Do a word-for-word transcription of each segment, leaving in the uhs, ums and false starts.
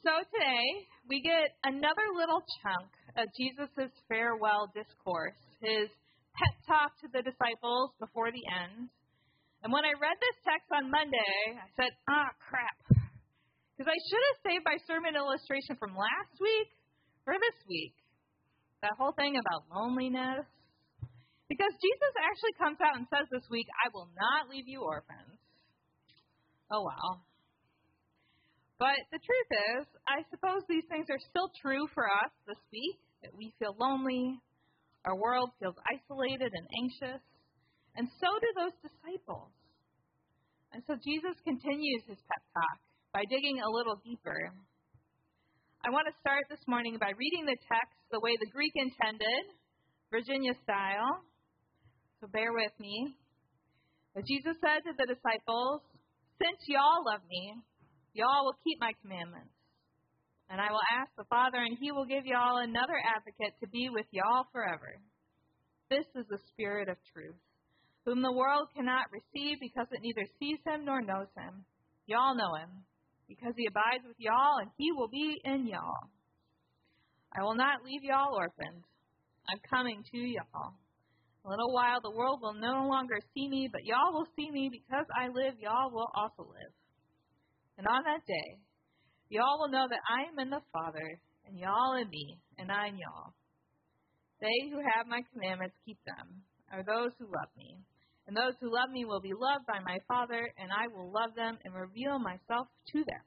So today, we get another little chunk of Jesus' farewell discourse, his pep talk to the disciples before the end. And when I read this text on Monday, I said, ah, crap. Because I should have saved my sermon illustration from last week or this week. That whole thing about loneliness. Because Jesus actually comes out and says this week, I will not leave you orphans. Oh, wow. But the truth is, I suppose these things are still true for us this week, that we feel lonely, our world feels isolated and anxious, and so do those disciples. And so Jesus continues his pep talk by digging a little deeper. I want to start this morning by reading the text the way the Greek intended, Virginia style, so bear with me. But Jesus said to the disciples, since y'all love me, y'all will keep my commandments. And I will ask the Father, and he will give y'all another advocate to be with y'all forever. This is the Spirit of truth, whom the world cannot receive because it neither sees him nor knows him. Y'all know him, because he abides with y'all, and he will be in y'all. I will not leave y'all orphaned. I'm coming to y'all. In a little while the world will no longer see me, but y'all will see me. Because I live, y'all will also live. And on that day, y'all will know that I am in the Father, and y'all in me, and I in y'all. They who have my commandments keep them, are those who love me. And those who love me will be loved by my Father, and I will love them and reveal myself to them.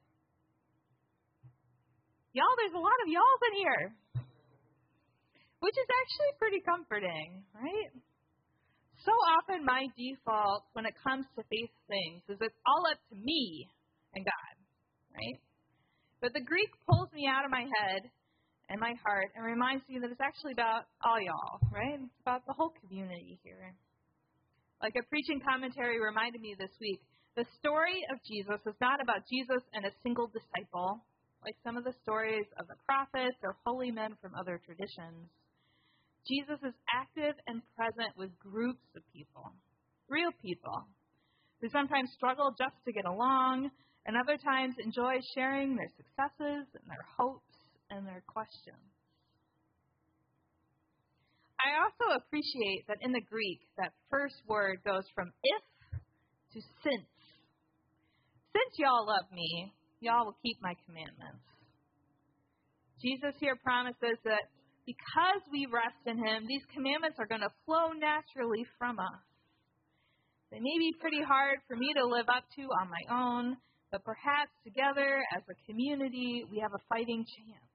Y'all, there's a lot of y'alls in here, which is actually pretty comforting, right? So often my default when it comes to faith things is it's all up to me and God, right? But the Greek pulls me out of my head and my heart and reminds me that it's actually about all y'all, right? It's about the whole community here. Like a preaching commentary reminded me this week, the story of Jesus is not about Jesus and a single disciple, like some of the stories of the prophets or holy men from other traditions. Jesus is active and present with groups of people, real people, who sometimes struggle just to get along, and other times enjoy sharing their successes and their hopes and their questions. I also appreciate that in the Greek, that first word goes from if to since. Since y'all love me, y'all will keep my commandments. Jesus here promises that because we rest in him, these commandments are going to flow naturally from us. They may be pretty hard for me to live up to on my own, but perhaps together as a community, we have a fighting chance.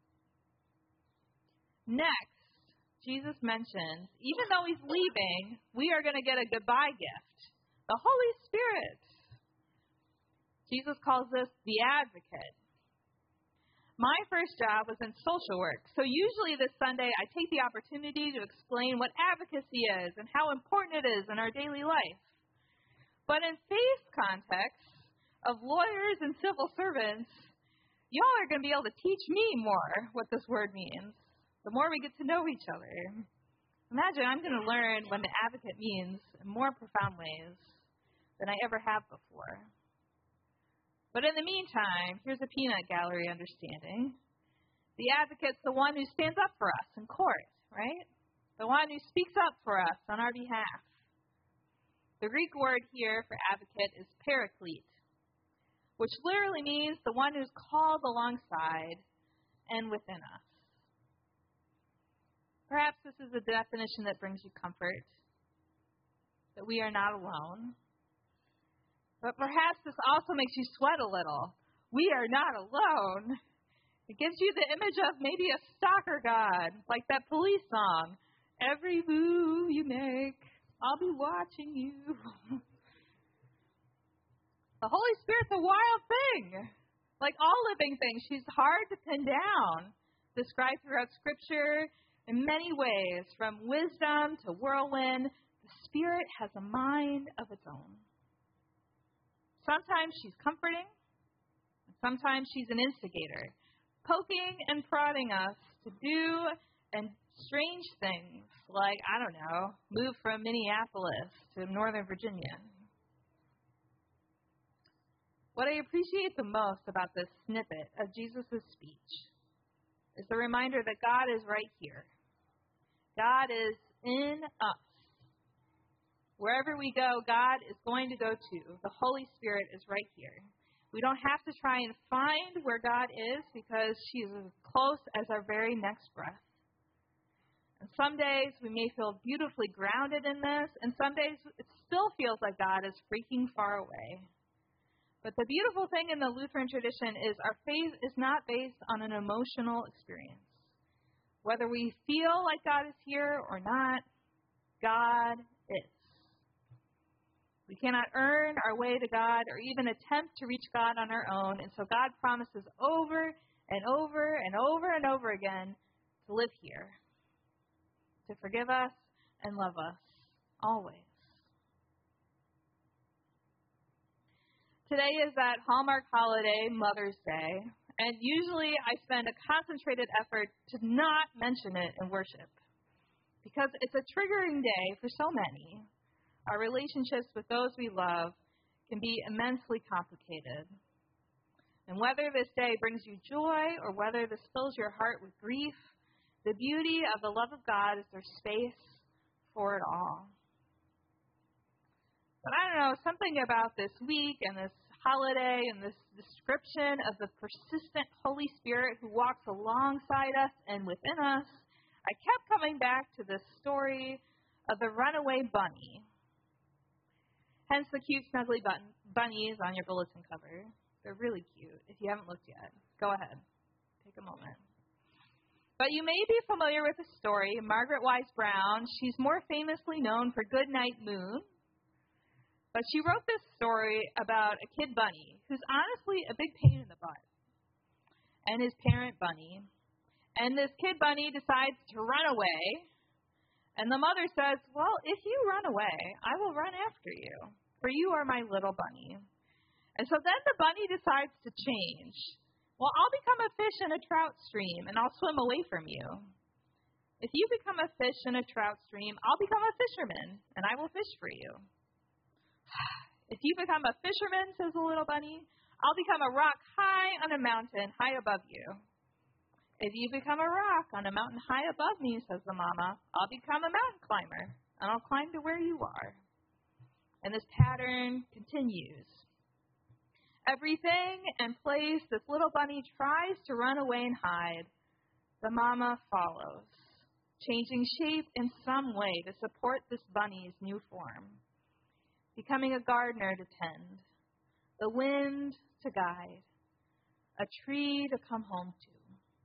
Next, Jesus mentions, even though he's leaving, we are going to get a goodbye gift, the Holy Spirit. Jesus calls this the advocate. My first job was in social work, so usually this Sunday I take the opportunity to explain what advocacy is and how important it is in our daily life. But in faith context of lawyers and civil servants, y'all are going to be able to teach me more what this word means, the more we get to know each other. Imagine I'm going to learn what an advocate means in more profound ways than I ever have before. But in the meantime, here's a peanut gallery understanding. The advocate's the one who stands up for us in court, right? The one who speaks up for us on our behalf. The Greek word here for advocate is paraclete, which literally means the one who's called alongside and within us. Perhaps this is a definition that brings you comfort, that we are not alone. But perhaps this also makes you sweat a little. We are not alone. It gives you the image of maybe a stalker god, like that Police song. Every move you make, I'll be watching you. The Holy Spirit's a wild thing. Like all living things, she's hard to pin down. Described throughout Scripture in many ways, from wisdom to whirlwind, the Spirit has a mind of its own. Sometimes she's comforting, and sometimes she's an instigator, poking and prodding us to do and strange things like, I don't know, move from Minneapolis to Northern Virginia. What I appreciate the most about this snippet of Jesus' speech is the reminder that God is right here. God is in us. Wherever we go, God is going to go to. The Holy Spirit is right here. We don't have to try and find where God is because He is as close as our very next breath. And some days we may feel beautifully grounded in this, and some days it still feels like God is freaking far away. But the beautiful thing in the Lutheran tradition is our faith is not based on an emotional experience. Whether we feel like God is here or not, God is. We cannot earn our way to God or even attempt to reach God on our own, and so God promises over and over and over and over again to live here, to forgive us and love us always. Today is that Hallmark holiday, Mother's Day, and usually I spend a concentrated effort to not mention it in worship because it's a triggering day for so many. Our relationships with those we love can be immensely complicated. And whether this day brings you joy or whether this fills your heart with grief, the beauty of the love of God is there's space for it all. But I don't know, something about this week and this holiday and this description of the persistent Holy Spirit who walks alongside us and within us, I kept coming back to this story of the runaway bunny. Hence the cute, snuggly bun- bunnies on your bulletin cover. They're really cute. If you haven't looked yet, go ahead. Take a moment. But you may be familiar with the story. Margaret Wise Brown, she's more famously known for Goodnight Moon. But she wrote this story about a kid bunny who's honestly a big pain in the butt, and his parent bunny. And this kid bunny decides to run away, and the mother says, well, if you run away, I will run after you, for you are my little bunny. And so then the bunny decides to change. Well, I'll become a fish in a trout stream, and I'll swim away from you. If you become a fish in a trout stream, I'll become a fisherman, and I will fish for you. If you become a fisherman, says the little bunny, I'll become a rock high on a mountain high above you. If you become a rock on a mountain high above me, says the mama, I'll become a mountain climber, and I'll climb to where you are. And this pattern continues. Everything and place this little bunny tries to run away and hide, the mama follows, changing shape in some way to support this bunny's new form. Becoming a gardener to tend, the wind to guide, a tree to come home to.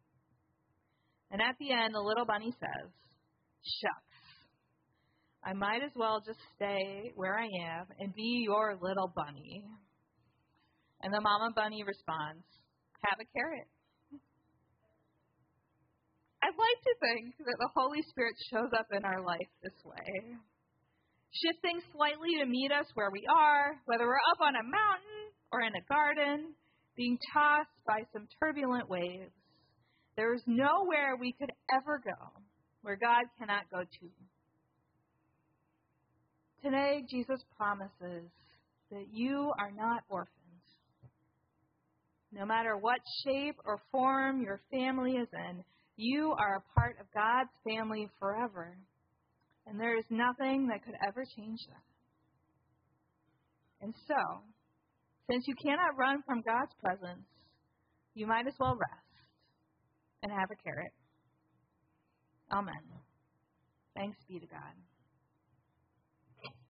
And at the end, the little bunny says, shucks, I might as well just stay where I am and be your little bunny. And the mama bunny responds, have a carrot. I'd like to think that the Holy Spirit shows up in our life this way. Shifting slightly to meet us where we are, whether we're up on a mountain or in a garden, being tossed by some turbulent waves. There is nowhere we could ever go where God cannot go to. Today, Jesus promises that you are not orphans. No matter what shape or form your family is in, you are a part of God's family forever. And there is nothing that could ever change that. And so, since you cannot run from God's presence, you might as well rest and have a carrot. Amen. Thanks be to God.